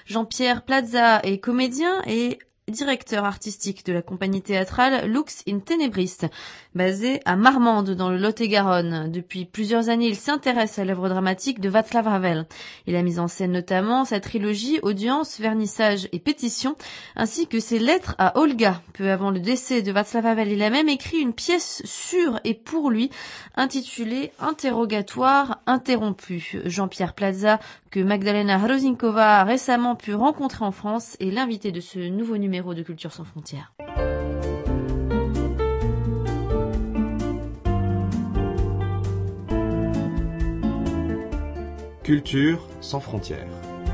Jean-Pierre Plaza est comédien et directeur artistique de la compagnie théâtrale Lux in Tenebris, basée à Marmande dans le Lot-et-Garonne. Depuis plusieurs années, il s'intéresse à l'œuvre dramatique de Václav Havel. Il a mis en scène notamment sa trilogie Audience, Vernissage et Pétition, ainsi que ses lettres à Olga. Peu avant le décès de Václav Havel, il a même écrit une pièce sur et pour lui, intitulée Interrogatoire interrompu. Jean-Pierre Plaza, que Magdalena Hrozinkova a récemment pu rencontrer en France, est l'invité de ce nouveau numéro de Culture sans frontières. Culture sans frontières.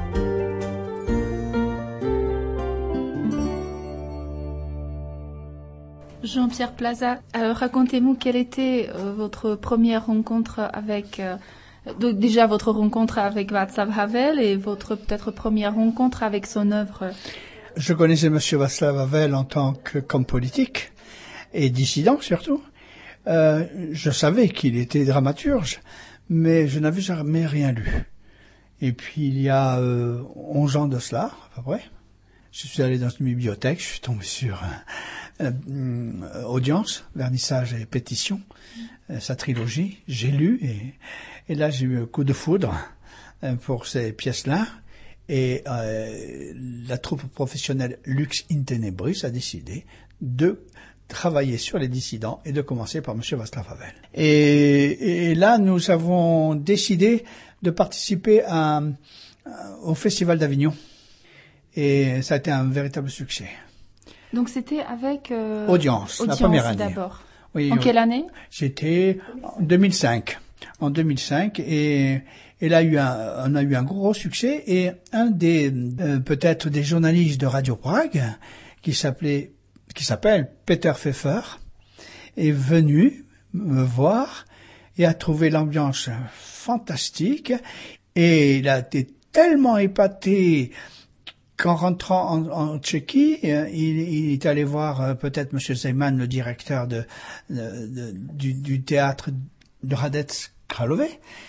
Jean-Pierre Plaza, racontez-nous quelle était votre première rencontre avec... donc déjà votre rencontre avec Václav Havel et votre peut-être première rencontre avec son œuvre. Je connaissais M. Václav Havel en tant qu'homme politique et dissident surtout. Je savais qu'il était dramaturge, mais je n'avais jamais rien lu. Et puis il y a 11 ans de cela, à peu près, je suis allé dans une bibliothèque, je suis tombé sur Audience, Vernissage et Pétition, sa trilogie. J'ai lu et là j'ai eu un coup de foudre pour ces pièces-là. Et la troupe professionnelle Lux in Tenebris a décidé de travailler sur les dissidents et de commencer par M. Václav Havel. Et là, nous avons décidé de participer au Festival d'Avignon. Et ça a été un véritable succès. Donc c'était avec Audience, la première année. D'abord. Oui, en quelle année? C'était en 2005. En 2005 et là on a eu un gros succès et un des peut-être des journalistes de Radio Prague qui s'appelle Peter Pfeffer est venu me voir et a trouvé l'ambiance fantastique et il a été tellement épaté qu'en rentrant en Tchéquie, il est allé voir peut-être M. Zeman, le directeur du théâtre de Hradec Králové,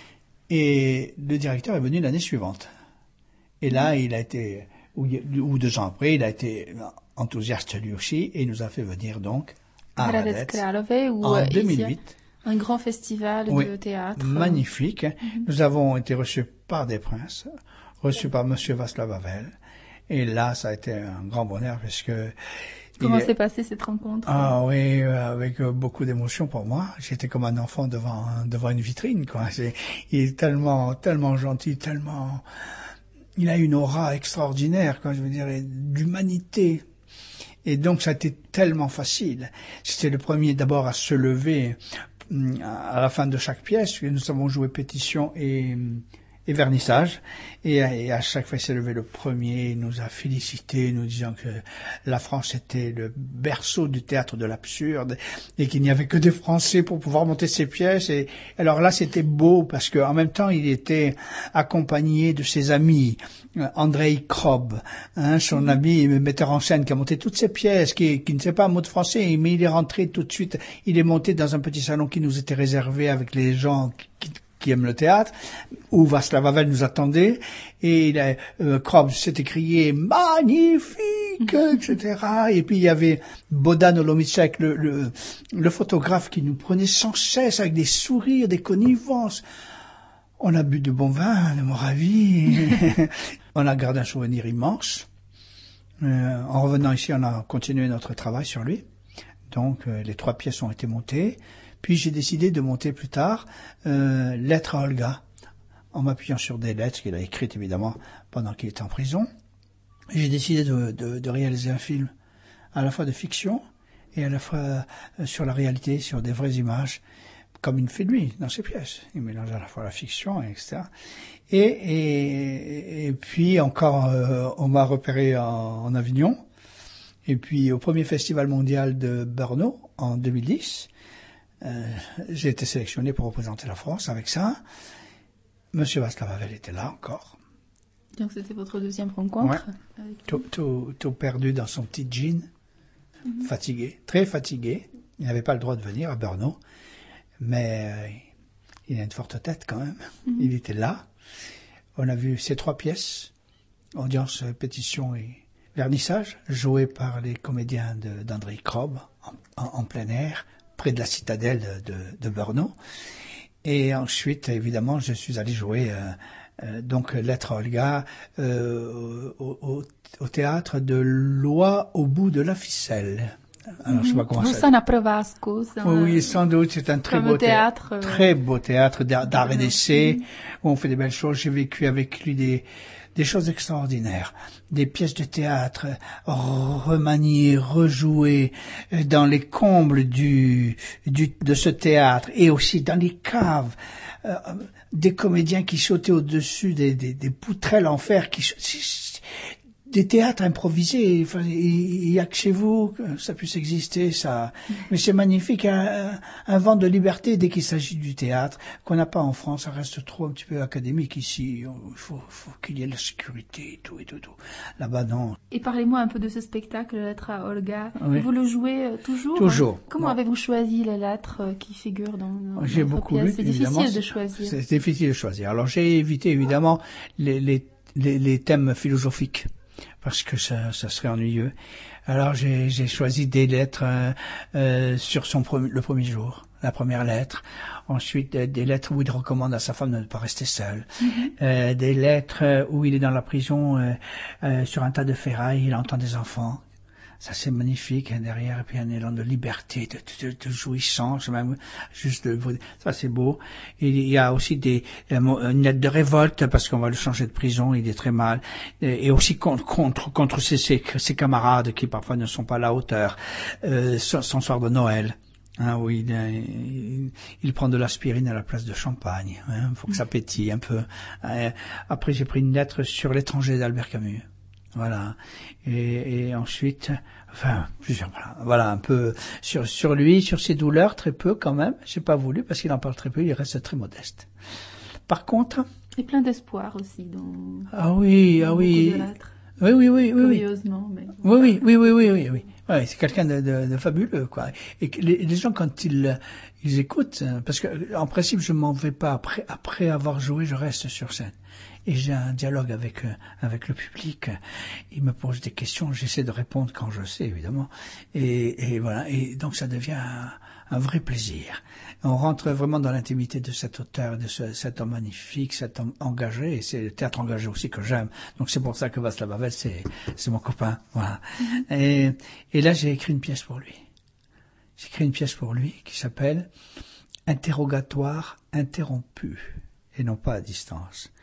et le directeur est venu l'année suivante. Et là, il a été, ou 2 ans après, il a été enthousiaste lui aussi, et il nous a fait venir donc à Hradec Králové en 2008. Un grand festival de théâtre. Magnifique. Nous avons été reçus par des princes, reçus par M. Václav Havel, et là, ça a été un grand bonheur, parce que comment s'est passée cette rencontre? Ah oui, avec beaucoup d'émotion pour moi. J'étais comme un enfant devant une vitrine, quoi. Il est tellement gentil, il a une aura extraordinaire, quoi. Je veux dire, d'humanité. Et donc, ça a été tellement facile. C'était le premier d'abord à se lever à la fin de chaque pièce. Nous avons joué Pétition et Vernissage, et à chaque fois il s'est levé le premier, il nous a félicité, nous disant que la France était le berceau du théâtre de l'absurde et qu'il n'y avait que des Français pour pouvoir monter ces pièces. Et alors là, c'était beau parce que en même temps, il était accompagné de ses amis, Andrei Krob, son ami metteur en scène qui a monté toutes ces pièces, qui ne sait pas un mot de français, mais il est rentré tout de suite, il est monté dans un petit salon qui nous était réservé avec les gens qui aiment le théâtre, où Václav Havel nous attendait, et Krob s'est écrié « Magnifique !» etc. Et puis il y avait Bohdan Olomoucek, le photographe qui nous prenait sans cesse avec des sourires, des connivences. On a bu de bon vin, de Moravie. On a gardé un souvenir immense. En revenant ici, on a continué notre travail sur lui. Donc les 3 pièces ont été montées. Puis j'ai décidé de monter plus tard Lettres à Olga, en m'appuyant sur des lettres qu'il a écrites évidemment pendant qu'il était en prison. J'ai décidé de réaliser un film à la fois de fiction et à la fois sur la réalité, sur des vraies images, comme il fait lui dans ses pièces. Il mélange à la fois la fiction, etc. Et puis encore, on m'a repéré en Avignon, et puis au premier festival mondial de Brno en 2010. J'ai été sélectionné pour représenter la France avec ça. Monsieur Václav Havel était là encore. Donc c'était votre deuxième rencontre? Ouais. Tout perdu dans son petit jean, fatigué, très fatigué. Il n'avait pas le droit de venir à Brno, mais il a une forte tête quand même. Il était là. On a vu ces 3 pièces audience, pétition et vernissage, joué par les comédiens d'André Krob en plein air, près de la citadelle de Brno. Et ensuite, évidemment, je suis allé jouer donc Lettre à Olga au théâtre de Loie au bout de la ficelle. Alors, je sais pas comment ça. Na provázku. Oui, sans doute, c'est un très beau théâtre. Très beau théâtre d'art et d'essai, où on fait des belles choses. J'ai vécu avec lui des choses extraordinaires. Des pièces de théâtre remaniées, rejouées dans les combles de ce théâtre et aussi dans les caves. Des comédiens qui sautaient au-dessus des poutrelles en fer, des théâtres improvisés. Enfin, il y a que chez vous que ça puisse exister, ça. Mais c'est magnifique, un vent de liberté dès qu'il s'agit du théâtre qu'on n'a pas en France. Ça reste trop un petit peu académique ici. Il faut qu'il y ait la sécurité et tout. Là-bas, non. Et parlez-moi un peu de ce spectacle, Lettre à Olga. Oui. Vous le jouez toujours? Toujours. Comment avez-vous choisi les lettres qui figurent dans J'ai votre beaucoup pièce? lu, C'est évidemment. difficile de choisir. C'est difficile de choisir. Alors j'ai évité évidemment les thèmes philosophiques, parce que ça serait ennuyeux. Alors j'ai choisi des lettres sur le premier jour, la première lettre. Ensuite des lettres où il recommande à sa femme de ne pas rester seule. Des lettres où il est dans la prison sur un tas de ferrailles, il entend des enfants. Ça c'est magnifique, derrière, et puis un élan de liberté, de jouissance, même juste ça c'est beau. Et il y a aussi une lettre de révolte, parce qu'on va le changer de prison, il est très mal, et aussi contre ses camarades qui parfois ne sont pas à la hauteur. Son soir de Noël, hein, où il prend de l'aspirine à la place de champagne, hein, faut que ça pétille un peu. Après j'ai pris une lettre sur l'étranger d'Albert Camus. Voilà. Et ensuite, enfin, voilà un peu sur lui, sur ses douleurs, très peu quand même. J'ai pas voulu parce qu'il en parle très peu, il reste très modeste. Par contre. Et plein d'espoir aussi dans. Ah oui. Beaucoup de lettres. Oui. Curieusement, mais. Oui. Ouais, c'est quelqu'un de fabuleux, quoi. Et les gens, quand ils écoutent, parce que, en principe, je m'en vais pas après avoir joué, je reste sur scène. Et j'ai un dialogue avec le public. Il me pose des questions, j'essaie de répondre quand je sais, évidemment. Et voilà. Et donc, ça devient un vrai plaisir. On rentre vraiment dans l'intimité de cet auteur, de cet homme magnifique, cet homme engagé, et c'est le théâtre engagé aussi que j'aime. Donc c'est pour ça que Václav Havel, c'est mon copain, voilà. Et là, j'ai écrit une pièce pour lui. J'ai écrit une pièce pour lui qui s'appelle Interrogatoire interrompu, et non pas à distance,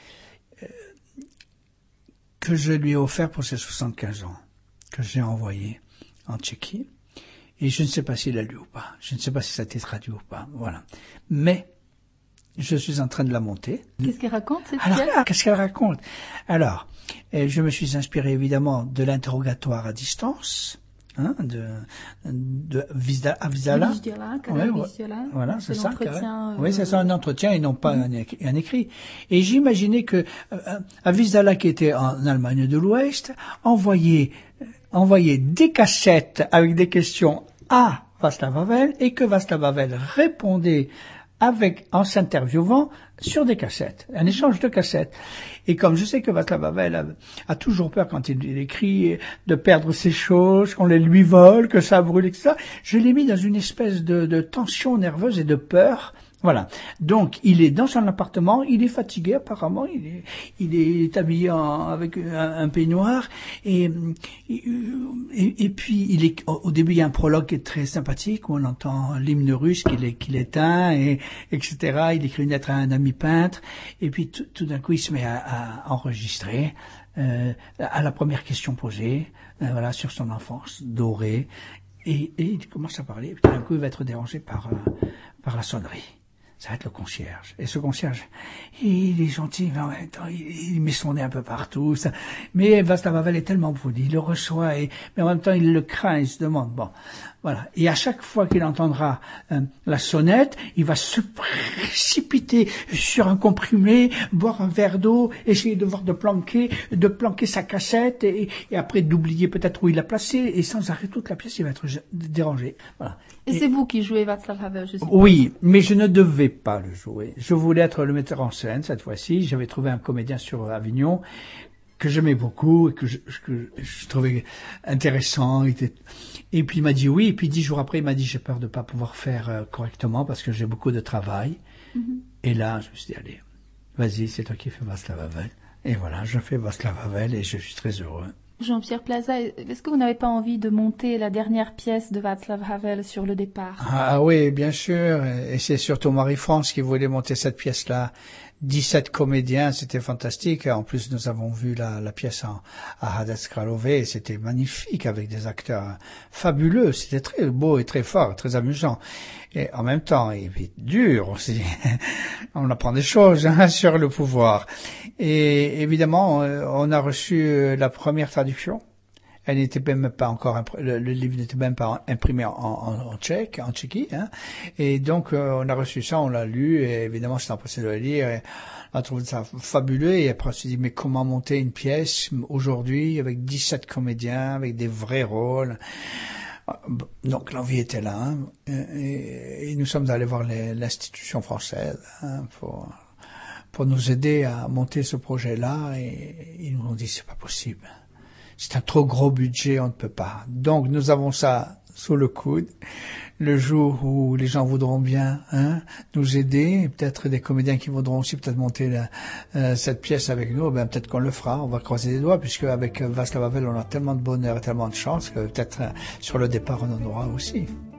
que je lui ai offert pour ses 75 ans, que j'ai envoyé en Tchéquie. Et je ne sais pas s'il a lu ou pas. Je ne sais pas si ça a été traduit ou pas. Voilà. Mais, je suis en train de la monter. Qu'est-ce qu'elle raconte, cette pièce? Qu'est-ce qu'elle raconte? Alors, je me suis inspiré évidemment de l'interrogatoire à distance, hein, de Avizala. Voilà, c'est ça. Oui, c'est ça, un entretien et non pas un écrit. Et j'imaginais que Avizala, qui était en Allemagne de l'Ouest, envoyait des cassettes avec des questions à Václav Havel et que Václav Havel répondait en s'interviewant sur des cassettes, un échange de cassettes. Et comme je sais que Václav Havel a toujours peur quand il écrit de perdre ses choses, qu'on les lui vole, que ça brûle, etc., je l'ai mis dans une espèce de tension nerveuse et de peur. Voilà. Donc, il est dans son appartement, il est fatigué apparemment, il est habillé avec un peignoir et puis au début il y a un prologue qui est très sympathique où on entend l'hymne russe qu'il éteint et etc. Il écrit une lettre à un ami peintre et puis tout d'un coup il se met à enregistrer à la première question posée, voilà, sur son enfance dorée et il commence à parler. Et puis tout d'un coup il va être dérangé par la sonnerie. Ça va être le concierge. Et ce concierge, il est gentil, mais en même temps, il met son nez un peu partout. Ça. Mais Václav Havel est tellement poli, il le reçoit, mais en même temps, il le craint, il se demande, bon, voilà. Et à chaque fois qu'il entendra la sonnette, il va se précipiter sur un comprimé, boire un verre d'eau, essayer de planquer sa cassette, et après d'oublier peut-être où il l'a placé, et sans arrêt toute la pièce, il va être dérangé. Voilà. Et c'est vous qui jouez Václav Havel, je suppose. Oui, mais je ne devais pas le jouer. Je voulais être le metteur en scène cette fois-ci. J'avais trouvé un comédien sur Avignon j'aimais beaucoup et que je trouvais intéressant. Et puis il m'a dit oui, et puis 10 jours après il m'a dit j'ai peur de pas pouvoir faire correctement parce que j'ai beaucoup de travail. Et là je me suis dit allez, vas-y, c'est toi qui fais Václav Havel. Et voilà, je fais Václav Havel et je suis très heureux. Jean-Pierre Plaza, est-ce que vous n'avez pas envie de monter la dernière pièce de Václav Havel sur le départ? Ah oui, bien sûr. Et c'est surtout Marie-France qui voulait monter cette pièce-là. 17 comédiens, c'était fantastique. En plus, nous avons vu la pièce à Hradec Králové. C'était magnifique avec des acteurs fabuleux. C'était très beau et très fort, très amusant. Et en même temps, il est dur aussi. On apprend des choses sur le pouvoir. Et évidemment, on a reçu la première traduction. Elle n'était même pas encore, le livre n'était même pas imprimé en Tchéquie, hein. Et donc, on a reçu ça, on l'a lu, et évidemment, j'étais empressé de le lire, et on a trouvé ça fabuleux, et après, on s'est dit, mais comment monter une pièce aujourd'hui, avec 17 comédiens, avec des vrais rôles? Donc, l'envie était là, hein. Et nous sommes allés voir l'institution française, hein, pour nous aider à monter ce projet-là, et ils nous ont dit, c'est pas possible. C'est un trop gros budget, on ne peut pas. Donc, nous avons ça sous le coude. Le jour où les gens voudront bien nous aider, peut-être des comédiens qui voudront aussi peut-être monter cette pièce avec nous, ben peut-être qu'on le fera. On va croiser les doigts, puisque avec Václav Havel, on a tellement de bonheur et tellement de chance que peut-être sur le départ, on en aura aussi.